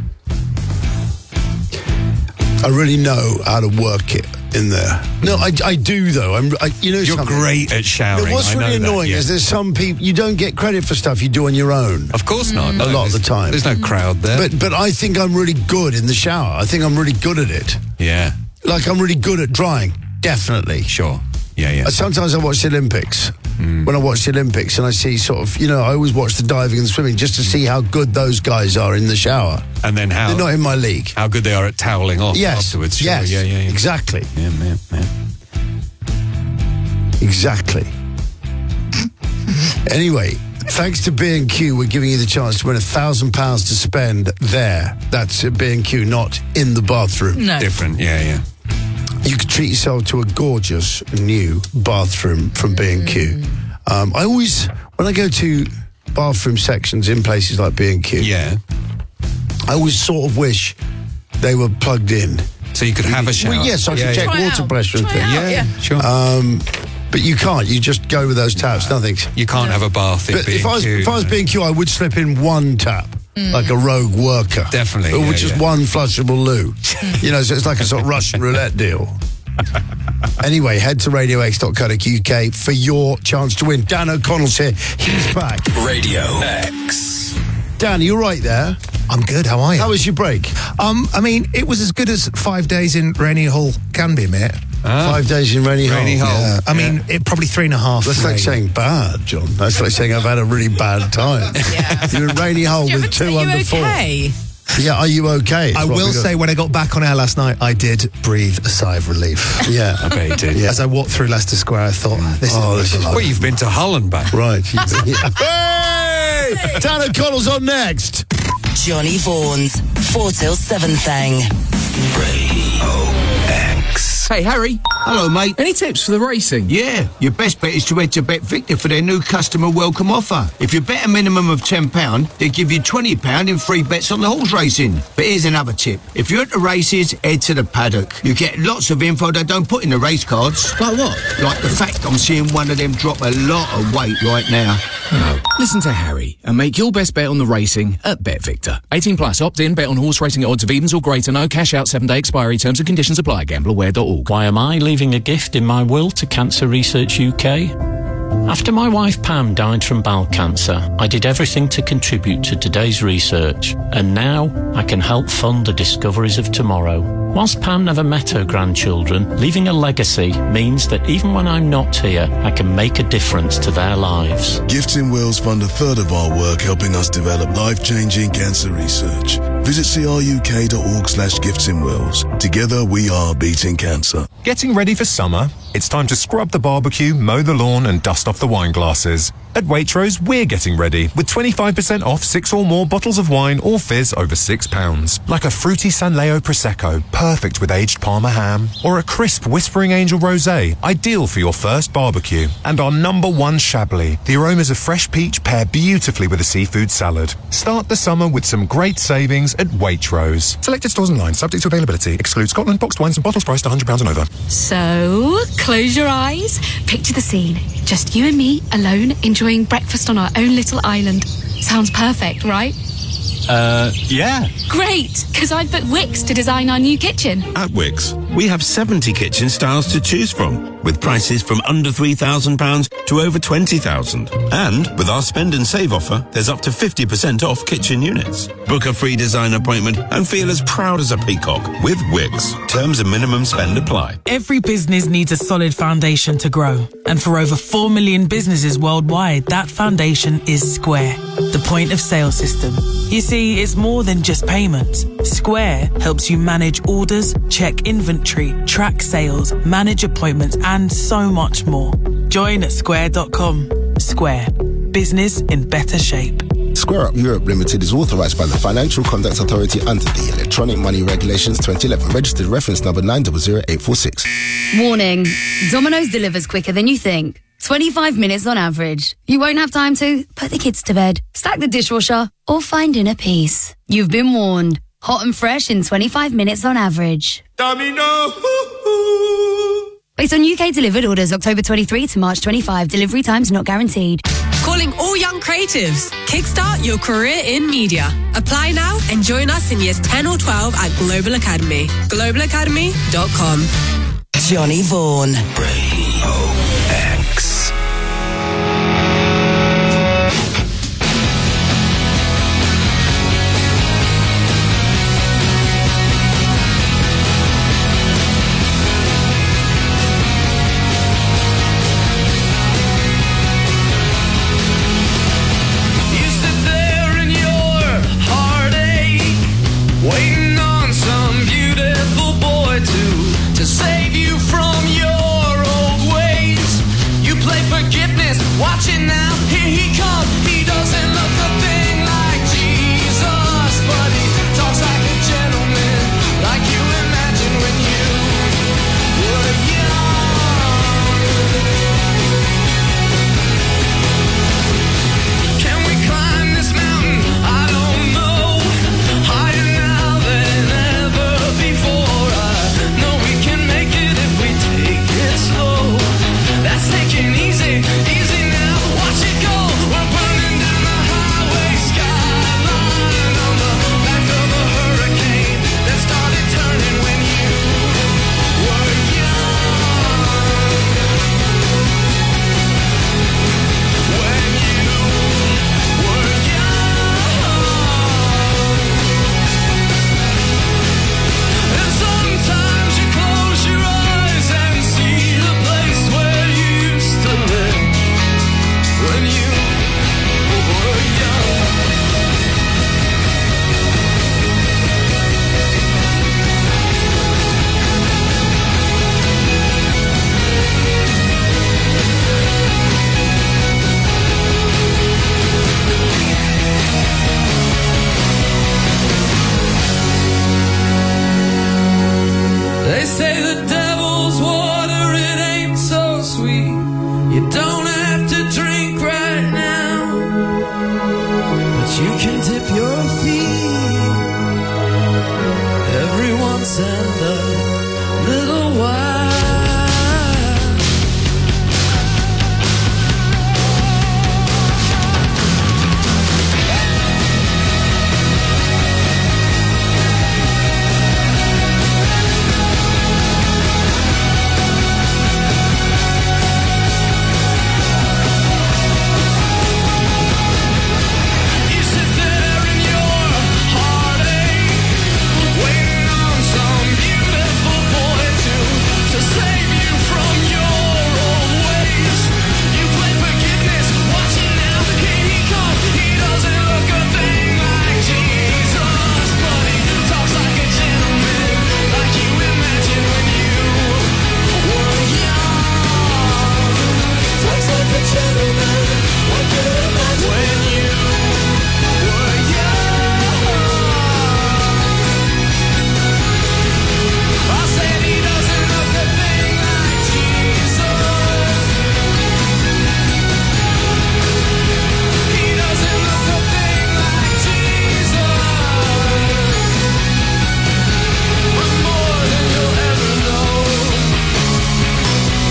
I really know how to work it in there. No, I, I do though. I'm, I, you know, you're something? great at showering. No, what's I really know annoying that, yeah. is there's some people you don't get credit for stuff you do on your own. Of course not. A No, lot of the time. There's no crowd there. But but I think I'm really good in the shower. I think I'm really good at it. Yeah. Like I'm really good at drying. Definitely. Sure. Yeah, yeah. Uh, Sometimes I watch the Olympics. Mm. When I watch the Olympics and I see sort of, you know, I always watch the diving and the swimming just to see how good those guys are in the shower. And then how... They're not in my league. How good they are at toweling off yes. afterwards. Sure. Yes. Yeah, yeah, yeah. Exactly. Yeah, man, man. Exactly. Anyway, thanks to B and Q, we're giving you the chance to win a thousand pounds to spend there. That's at B and Q, not in the bathroom. No. Different, yeah, yeah. You could treat yourself to a gorgeous new bathroom from B and Q. Mm. Um, I always, when I go to bathroom sections in places like B and Q, yeah, I always sort of wish they were plugged in. So you could have a shower? Well, yes, I yeah, could yeah. check Try water out. pressure and Try things. out, Yeah, yeah. sure. Um, but you can't. You just go with those taps. Nothing. You can't have a bath in But B and Q. if I was, if I was B and Q, I would slip in one tap. Mm. Like a rogue worker. Definitely. Or yeah, with just yeah. one flushable loo. You know, so it's like a sort of Russian roulette deal. Anyway, head to radio x dot co dot u k for your chance to win. Dan O'Connell's here. He's back. Radio X. Dan, you right there? I'm good, how are you? How was your break? Um, I mean, it was as good as five days in Rainy Hall can be, mate. Ah. Five days in Rainy Hall. Rainy Hall. Yeah. I mean, Yeah. it probably three and a half. That's like rainy. saying bad, John. That's like saying I've had a really bad time. Yeah. You're in Rainy Hole Yeah, with but two are you under okay? four. Yeah, are you okay? I It's what will we got- say, when I got back on air last night, I did breathe a sigh of relief. Yeah. I bet you did. Yeah. As I walked through Leicester Square, I thought, this Oh, is... this is Well, you've been to Hull and back. right. Hey! Dan O'Connell's on next. Johnny Vaughan's four till seven thing. Radio X. Hey, Harry. Hello, mate. Any tips for the racing? Yeah, your best bet is to head to BetVictor for their new customer welcome offer. If you bet a minimum of ten pounds, they give you twenty pounds in free bets on the horse racing. But here's another tip. If you're at the races, head to the paddock. You get lots of info they don't put in the race cards. Like what? Like the fact I'm seeing one of them drop a lot of weight right now. Oh. Listen to Harry and make your best bet on the racing at BetVictor. eighteen plus, opt in, bet on horse racing at odds of evens or greater, no cash out, seven day expiry, terms and conditions apply, gamble aware dot org. Why am I leaving a gift in my will to Cancer Research U K? After my wife Pam died from bowel cancer, I did everything to contribute to today's research, and now I can help fund the discoveries of tomorrow. Whilst Pam never met her grandchildren, leaving a legacy means that even when I'm not here, I can make a difference to their lives. Gifts in Wills fund a third of our work helping us develop life-changing cancer research. Visit cruk.org slash gifts in Wills. Together we are beating cancer. Getting ready for summer? It's time to scrub the barbecue, mow the lawn and dust off the wine glasses. At Waitrose, we're getting ready with twenty-five percent off six or more bottles of wine or fizz over six pounds. Like a fruity San Leo Prosecco, perfect with aged Parma ham. Or a crisp Whispering Angel Rosé, ideal for your first barbecue. And our number one Chablis. The aromas of fresh peach pair beautifully with a seafood salad. Start the summer with some great savings at Waitrose. Selected stores online, subject to availability. Excludes Scotland boxed wines and bottles priced one hundred pounds and over. So, close your eyes, picture the scene. Just you and me, alone, enjoying breakfast on our own little island. Sounds perfect, right? Uh, yeah. Great, because I've booked Wix to design our new kitchen. At Wix, we have seventy kitchen styles to choose from, with prices from under three thousand pounds to over twenty thousand pounds. And with our spend and save offer, there's up to fifty percent off kitchen units. Book a free design appointment and feel as proud as a peacock with Wix. Terms and minimum spend apply. Every business needs a solid foundation to grow. And for over four million businesses worldwide, that foundation is Square, the point of sale system. You see, it's more than just payments. Square helps you manage orders, check inventory, track sales, manage appointments, and so much more. Join at square dot com. Square. Business in better shape. Square Up Europe Limited is authorised by the Financial Conduct Authority under the Electronic Money Regulations twenty eleven, registered reference number nine zero zero eight four six. Warning, Domino's delivers quicker than you think. twenty-five minutes on average. You won't have time to put the kids to bed, stack the dishwasher, or find inner peace. You've been warned. Hot and fresh in twenty-five minutes on average. Domino. Based on U K delivered orders October twenty-third to March twenty-fifth, delivery times not guaranteed. Calling all young creatives. Kickstart your career in media. Apply now and join us in years ten or twelve at Global Academy. global academy dot com. Johnny Vaughan. Radio X. Waiting on some beautiful boy to to save you from your old ways. You play forgiveness, watch it now. Here he comes. He doesn't look a thing like Jesus, but he talks like a gentleman, like you imagine when you were young. Can we climb this mountain? I don't know. Higher now than ever before. I know we can make it if we take it slow. That's taking easy, easy now. Watch it go. We're burning down the highway skyline on the back of a hurricane that started turning when you were young. When you were young. And sometimes you close your eyes and see the place where you used to live when you were young. They say the devil's water, it ain't so sweet. You don't have to drink right now, but you can dip your feet every once and a little while. You sit there in your heartache, waiting on some beautiful boy to to save you from your old ways. You play forgiveness, watch it now. Here he comes. He doesn't look a thing like Jesus, but he talks like a gentleman, like you imagine when you were young. Talks like a gentleman, like you imagine when you were young. I said he doesn't look a thing like Jesus. He doesn't look a thing like Jesus. But more than you'll ever know.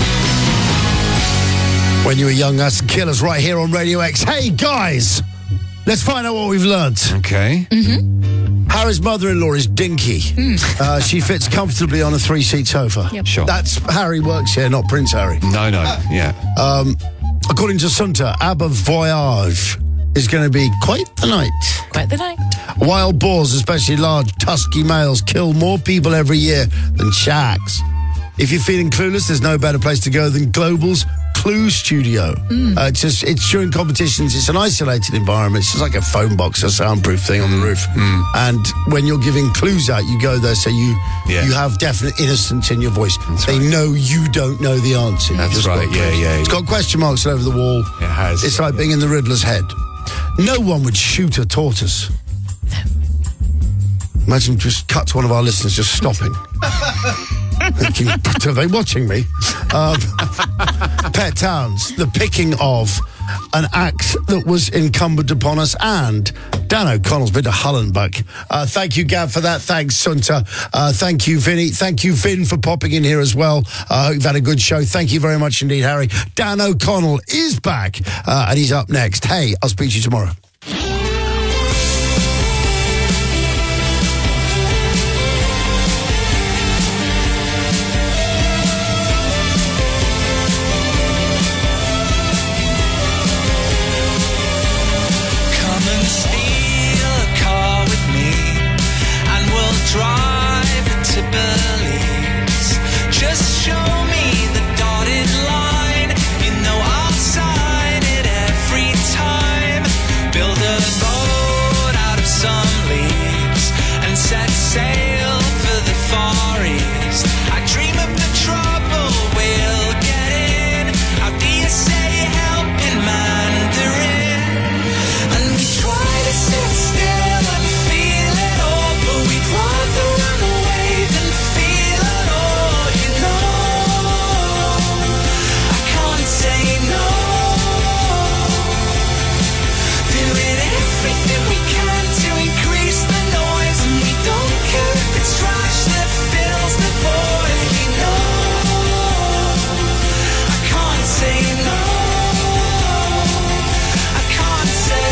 When you were young, that's Killers right here on Radio X. Hey, guys! Let's find out what we've learnt. Okay. Mm-hmm. Harry's mother-in-law is dinky. Mm. Uh, she fits comfortably on a three-seat sofa. Yep. Sure. That's Harry works here, not Prince Harry. No, no, yeah. Um, according to Sunta, Abba Voyage is going to be quite the night. Quite the night. Wild boars, especially large, tusky males, kill more people every year than sharks. If you're feeling clueless, there's no better place to go than Global's Clue Studio. Mm. Uh, it's just it's during competitions. It's an isolated environment. It's just like a phone box, a soundproof thing on the roof. Mm. And when you're giving clues out, you go there so you Yeah. you have definite innocence in your voice. That's they right. know you don't know the answer. You've That's just right. got Yeah, clues. yeah, It's yeah. got question marks all over the wall. It has. It's like being in the Riddler's head. No one would shoot a tortoise. Imagine just cut to one of our listeners just stopping. Thinking, are they watching me? Um, Pet Towns, the picking of an act that was incumbent upon us, and Dan O'Connell's been to Hullenbach. Uh, thank you, Gav, for that. Thanks, Sunta. Uh, thank you, Vinny. Thank you, Vin, for popping in here as well. I uh, hope you've had a good show. Thank you very much indeed, Harry. Dan O'Connell is back, uh, and he's up next. Hey, I'll speak to you tomorrow. Come and steal a car with me, and we'll drive it to Belize. Just show me the dotted line. You know I'll sign it every time. Build a boat out of some leaves and set sail for the Far East. I dream of the trouble we'll get in. How do you say help in Mandarin? And we try to sit still and feel it all, but we'd rather run away than feel it all, you know. I can't say no. Doing everything we can to increase the noise, and we don't care if it's trash that fills the void, you know. I can't say no. I can't say.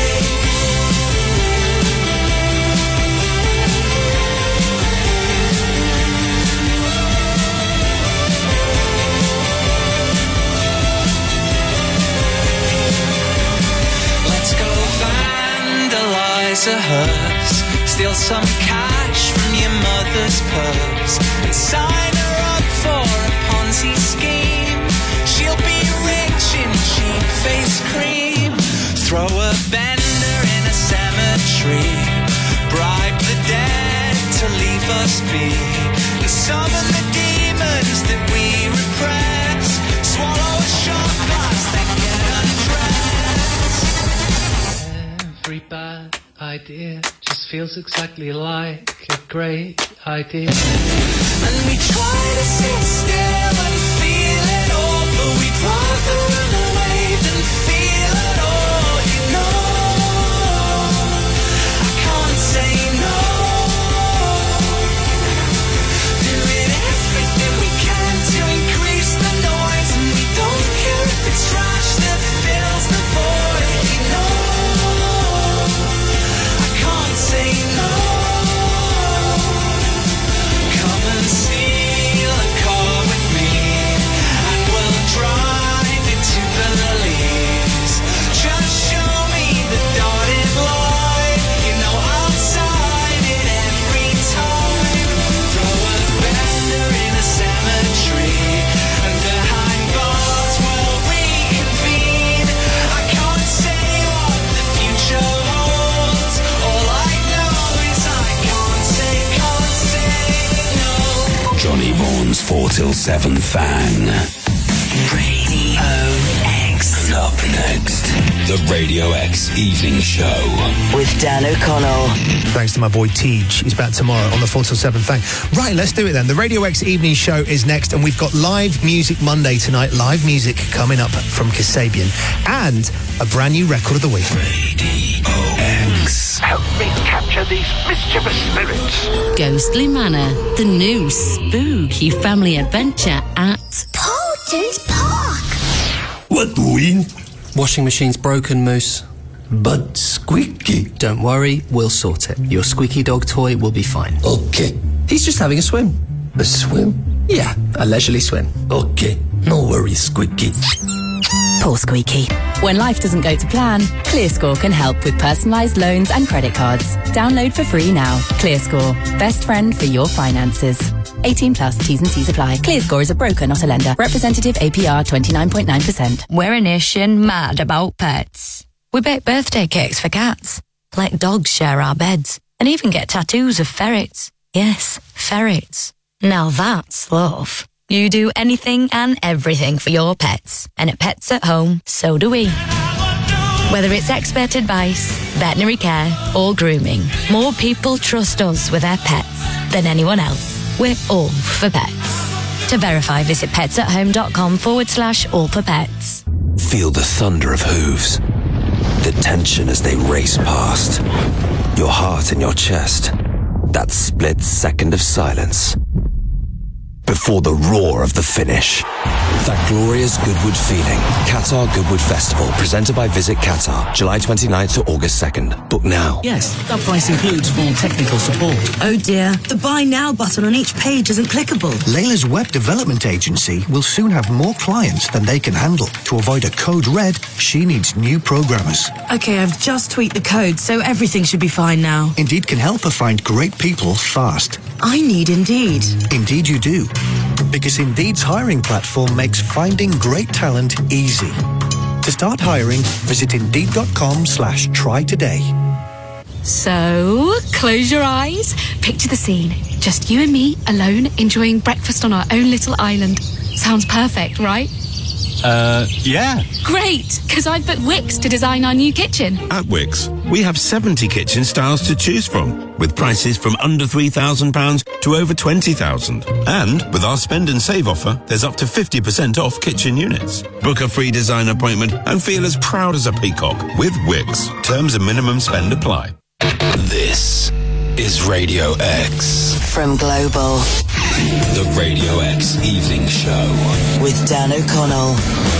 Let's go vandalize a hearse, steal some cash from your mother's purse, and sign her up for a Ponzi scheme. She'll be rich in cheap face cream. Throw a bender in a cemetery, bribe the dead to leave us be, and summon the demons that we repress. Swallow a shot glass, then get undressed. Every bad idea just feels exactly like a great idea. And we try to sit still and feel it all, but we'd rather run away than feel it all, you know. I can't say no. Doing everything we can to increase the noise, and we don't care if it's trash that fills the void, you know. I can't say no. Come and steal a car with me, and we'll drive it to Belize. Just show me the dotted line. You know I'll sign it every time. Throw a bender in a cemetery, and behind bars we'll reconvene. I can't say what the future holds. All I know is I can't say, can't say no. Johnny Vaughan's four till seven fan. Radio X. And up next, the Radio X Evening Show. With Dan O'Connell. Thanks to my boy Tej. He's back tomorrow on the four till seven thing. Right, let's do it then. The Radio X Evening Show is next, and we've got Live Music Monday tonight. Live music coming up from Kasabian, and a brand new record of the week. X. Help me capture these mischievous spirits. Ghostly Manor, the new spooky family adventure at Potent Park. What doing? Washing machine's broken, Moose. But Squeaky... Don't worry, we'll sort it. Your squeaky dog toy will be fine. Okay. He's just having a swim. A swim? Yeah, a leisurely swim. Okay. No worries, Squeaky. Poor Squeaky. When life doesn't go to plan, ClearScore can help with personalised loans and credit cards. Download for free now. ClearScore. Best friend for your finances. eighteen plus, T's and C's apply. ClearScore is a broker, not a lender. Representative A P R twenty-nine point nine percent. We're a nation mad about pets. We bake birthday cakes for cats, let dogs share our beds, and even get tattoos of ferrets. Yes, ferrets. Now that's love. You do anything and everything for your pets. And at Pets at Home, so do we. Whether it's expert advice, veterinary care, or grooming, more people trust us with their pets than anyone else. We're all for pets. To verify, visit petsathome.com forward slash all for pets. Feel the thunder of hooves. The tension as they race past. Your heart in your chest. That split second of silence. Before the roar of the finish. That glorious Goodwood feeling. Qatar Goodwood Festival, presented by Visit Qatar, July twenty-ninth to August second. Book now. Yes, that price includes full technical support. Oh dear, the buy now button on each page isn't clickable. Layla's web development agency will soon have more clients than they can handle. To avoid a code red, she needs new programmers. Okay, I've just tweaked the code, so everything should be fine now. Indeed can help her find great people fast. I need Indeed. Indeed you do. Because Indeed's hiring platform makes finding great talent easy. To start hiring, visit Indeed.com slash try today. So, close your eyes. Picture the scene. Just you and me, alone, enjoying breakfast on our own little island. Sounds perfect, right? Uh, yeah. Great, because I've booked Wix to design our new kitchen. At Wix, we have seventy kitchen styles to choose from, with prices from under three thousand pounds to over twenty thousand pounds. And with our spend and save offer, there's up to fifty percent off kitchen units. Book a free design appointment and feel as proud as a peacock with Wix. Terms and minimum spend apply. This is Radio X. From Global. The Radio X Evening Show. With Dan O'Connell.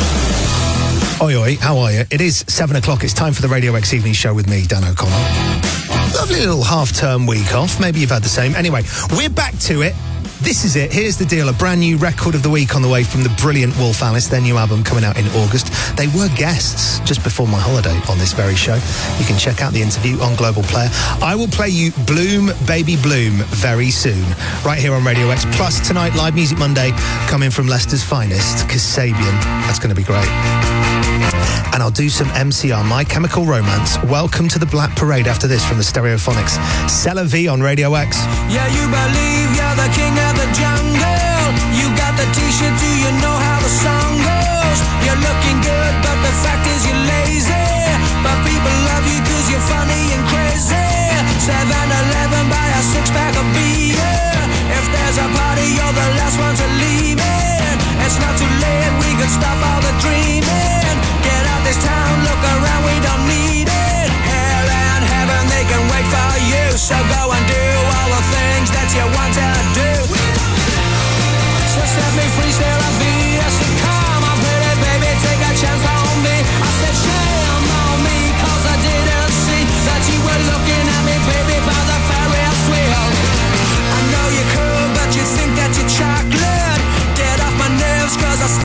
Oi, oi, how are you? It is seven o'clock. It's time for the Radio X Evening Show with me, Dan O'Connell. Lovely little half-term week off. Maybe you've had the same. Anyway, we're back to it. This is it. Here's the deal. A brand new record of the week on the way from the brilliant Wolf Alice, their new album coming out in August. They were guests just before my holiday on this very show. You can check out the interview on Global Player. I will play you Bloom, Baby Bloom very soon, right here on Radio X. Plus, tonight, Live Music Monday, coming from Leicester's finest, Kasabian. That's going to be great. And I'll do some M C R, My Chemical Romance. Welcome to the Black Parade after this from the Stereophonics. C'est la vie on Radio X. Yeah, you believe you're the king of the jungle. You got the t-shirt, do you know how the song goes? You're looking good, but the fact is you're lazy. But people love you cause you're funny and crazy. seven eleven, buy a six-pack of beer. If there's a party, you're the last one to leave it. It's not too late, we could stop all the dreaming. Get out this town, look around, we don't need it. Hell and heaven, they can wait for you, so go and do